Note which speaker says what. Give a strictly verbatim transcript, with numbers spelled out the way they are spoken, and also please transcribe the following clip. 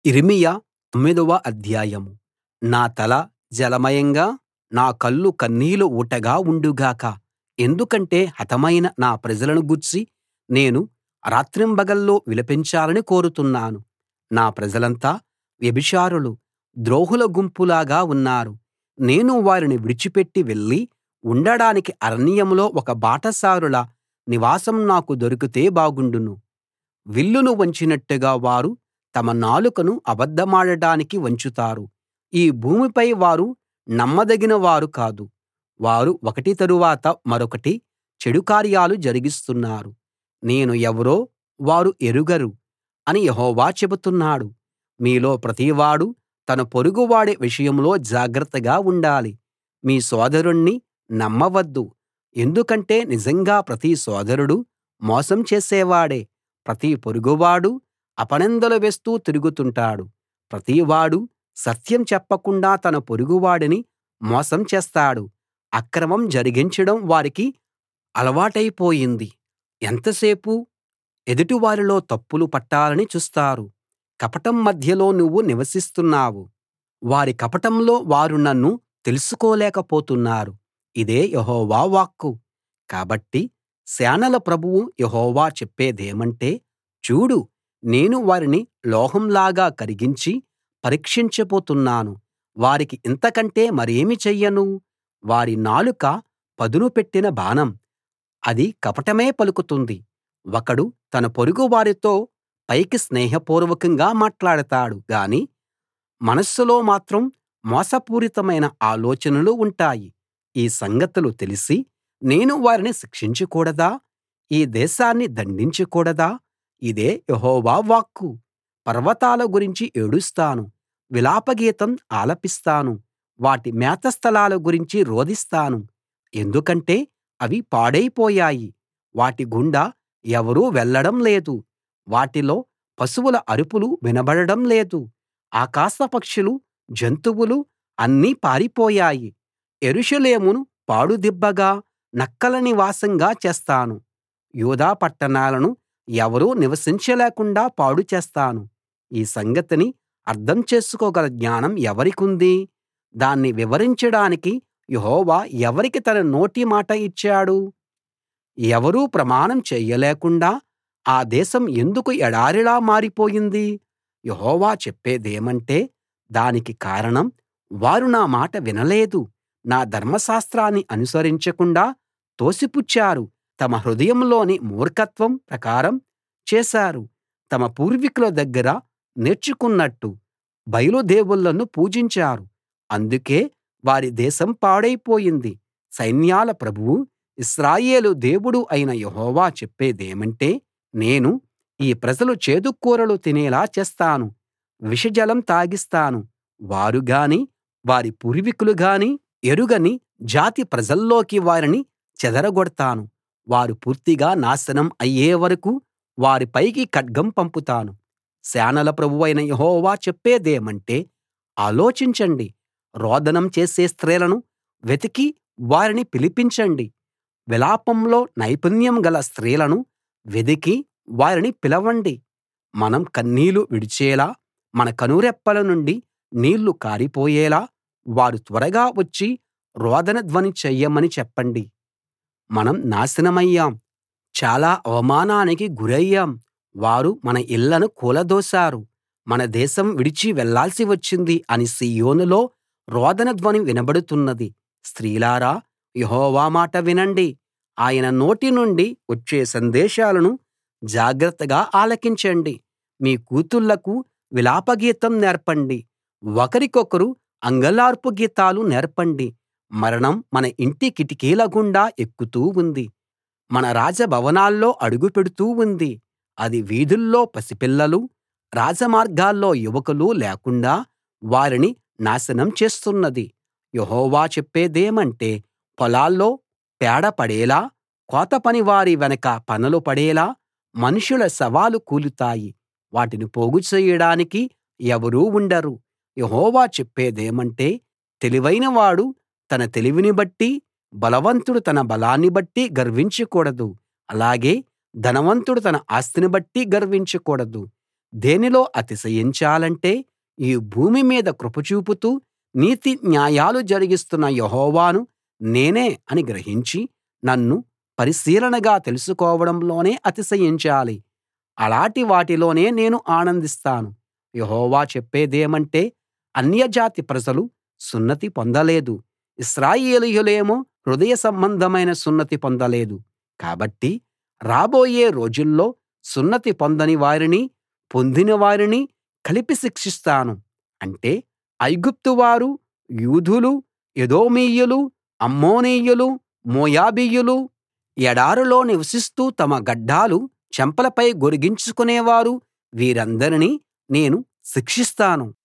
Speaker 1: యిర్మీయా తొమ్మిదవ అధ్యాయం. నా తల జలమయంగా, నా కళ్ళు కన్నీటి ఊటగా ఉండు గాక. ఎందుకంటే హతమైన నా ప్రజలను గూర్చి నేను రాత్రింబగళ్ళు విలపించాలని కోరుతున్నాను. నా ప్రజలంతా వ్యభిచారులు, ద్రోహుల గుంపులాగా ఉన్నారు. నేను వారిని విడిచిపెట్టి వెళ్లి ఉండడానికి అరణ్యంలో ఒక బాటసారుల నివాసం నాకు దొరికితే బాగుండును. విల్లును వంచినట్టుగా వారు తమ నాలుకను అబద్ధమాడడానికి వంచుతారు. ఈ భూమిపై వారు నమ్మదగిన వారు కాదు. వారు ఒకటి తరువాత మరొకటి చెడు కార్యాలు జరిగిస్తున్నారు. నేను ఎవరో వారు ఎరుగరు అని యెహోవా చెబుతున్నాడు. మీలో ప్రతివాడూ తన పొరుగువాడి విషయంలో జాగ్రత్తగా ఉండాలి. మీ సోదరుణ్ణి నమ్మవద్దు. ఎందుకంటే నిజంగా ప్రతి సోదరుడూ మోసం చేసేవాడే. ప్రతి పొరుగువాడూ అపనిందలు వేస్తూ తిరుగుతుంటాడు. ప్రతివాడూ సత్యం చెప్పకుండా తన పొరుగువాడిని మోసం చేస్తాడు. అక్రమం జరిగించడం వారికి అలవాటైపోయింది. ఎంతసేపు ఎదుటివారిలో తప్పులు పట్టాలని చూస్తారు. కపటం మధ్యలో నువ్వు నివసిస్తున్నావు. వారి కపటంలో వారు నన్ను తెలుసుకోలేకపోతున్నారు. ఇదే యెహోవా వాక్కు. కాబట్టి సేనల ప్రభువు యెహోవా చెప్పేదేమంటే, చూడు, నేను వారిని లోహంలాగా కరిగించి పరీక్షించబోతున్నాను. వారికి ఇంతకంటే మరేమి చెయ్యను? వారి నాలుక పదును పెట్టిన బాణం. అది కపటమే పలుకుతుంది. ఒకడు తన పొరుగువారితో పైకి స్నేహపూర్వకంగా మాట్లాడతాడు గాని మనస్సులో మాత్రం మోసపూరితమైన ఆలోచనలు ఉంటాయి. ఈ సంగతులు తెలిసి నేను వారిని శిక్షించకూడదా? ఈ దేశాన్ని దండించకూడదా? ఇదే యెహోవా వాక్కు. పర్వతాల గురించి ఏడుస్తాను, విలాపగీతం ఆలపిస్తాను. వాటి మేతస్థలాల గురించి రోదిస్తాను. ఎందుకంటే అవి పాడైపోయాయి. వాటి గుండా ఎవరూ వెళ్ళడం లేదు. వాటిలో పశువుల అరుపులు వినబడడం లేదు. ఆకాశపక్షులు, జంతువులు అన్నీ పారిపోయాయి. యెరూషలేమును పాడుదిబ్బగా, నక్కల నివాసంగా చేస్తాను. యూదా పట్టణాలను ఎవరూ నివసించలేకుండా పాడు చేస్తాను. ఈ సంగతిని అర్థం చేసుకోగల జ్ఞానం ఎవరికుంది? దాన్ని వివరించడానికి యెహోవా ఎవరికి తన నోటి మాట ఇచ్చాడు? ఎవరూ ప్రమాణం చేయలేకుండా ఆ దేశం ఎందుకు ఎడారిలా మారిపోయింది? యెహోవా చెప్పేదేమంటే, దానికి కారణం వారు నా మాట వినలేదు. నా ధర్మశాస్త్రాన్ని అనుసరించకుండా తోసిపుచ్చారు. తమ హృదయంలోని మూర్ఖత్వం ప్రకారం చేశారు. తమ పూర్వీకుల దగ్గర నేర్చుకున్నట్టు బయలు దేవుళ్ళను పూజించారు. అందుకే వారి దేశం పాడైపోయింది. సైన్యాల ప్రభువు, ఇశ్రాయేలు దేవుడు అయిన యెహోవా చెప్పేదేమంటే, నేను ఈ ప్రజలు చేదుకూరలు తినేలా చేస్తాను. విషజలం తాగిస్తాను. వారు గాని వారి పూర్వీకులు గాని ఎరుగని జాతి ప్రజల్లోకి వారిని చెదరగొడతాను. వారు పూర్తిగా నాశనం అయ్యే వరకూ వారి పైకి ఖడ్గం పంపుతాను. సేనల ప్రభువైన యెహోవా చెప్పేదేమంటే, ఆలోచించండి. రోదనం చేసే స్త్రీలను వెతికి వారిని పిలిపించండి. విలాపంలో నైపుణ్యం గల స్త్రీలను వెదికి వారిని పిలవండి. మనం కన్నీళ్లు విడిచేలా, మన కనురెప్పల నుండి నీళ్లు కారిపోయేలా వారు త్వరగా వచ్చి రోదన ధ్వని చెయ్యమని చెప్పండి. మనం నాశనమయ్యాం, చాలా అవమానానికి గురయ్యాం. వారు మన ఇళ్ళను కూలదోశారు. మన దేశం విడిచి వెళ్ళాల్సి వచ్చింది అని సీయోనులో రోదన ధ్వని వినబడుతున్నది. స్త్రీలారా, యెహోవా మాట వినండి. ఆయన నోటి నుండి వచ్చే సందేశాలను జాగ్రత్తగా ఆలకించండి. మీ కూతుళ్ళకు విలాపగీతం నేర్పండి. ఒకరికొకరు అంగలార్పు గీతాలు నేర్పండి. మరణం మన ఇంటి కిటికీల గుండా ఎక్కుతూ ఉంది. మన రాజభవనాల్లో అడుగు పెడుతూ ఉంది. అది వీధుల్లో పసిపిల్లలు, రాజమార్గాల్లో యువకులు లేకుండా వారిని నాశనం చేస్తున్నది. యెహోవా చెప్పేదేమంటే, పొలాల్లో పేడ పడేలా, కోత పనివారి వెనక పనలు పడేలా మనుషుల శవాలు కూలుతాయి. వాటిని పోగు చేయడానికి ఎవరూ ఉండరు. యెహోవా చెప్పేదేమంటే, తెలివైనవాడు తన తెలివిని బట్టి, బలవంతుడు తన బలాన్ని బట్టి గర్వించకూడదు. అలాగే ధనవంతుడు తన ఆస్తిని బట్టి గర్వించకూడదు. దేనిలో అతిశయించాలంటే ఈ భూమి మీద కృప చూపుతూ నీతి న్యాయాలు జరిగిస్తున్న యెహోవాను నేనే అని గ్రహించి నన్ను పరిశీలనగా తెలుసుకోవడంలోనే అతిశయించాలి. అలాటి వాటిలోనే నేను ఆనందిస్తాను. యెహోవా చెప్పేదేమంటే, అన్యజాతి ప్రజలు సున్నతి పొందలేదు, ఇశ్రాయేలీయులేమో హృదయ సంబంధమైన సున్నతి పొందలేదు. కాబట్టి రాబోయే రోజుల్లో సున్నతి పొందని వారిని, పొందిన వారిని కలిపి శిక్షిస్తాను. అంటే ఐగుప్తువారు, యూదులు, ఎదోమీయులు, అమ్మోనీయులు, మోయాబీయులు, ఎడారిలో నివసిస్తూ తమ గడ్డాలు చెంపలపై గొరిగించుకునేవారు వీరందరినీ నేను శిక్షిస్తాను.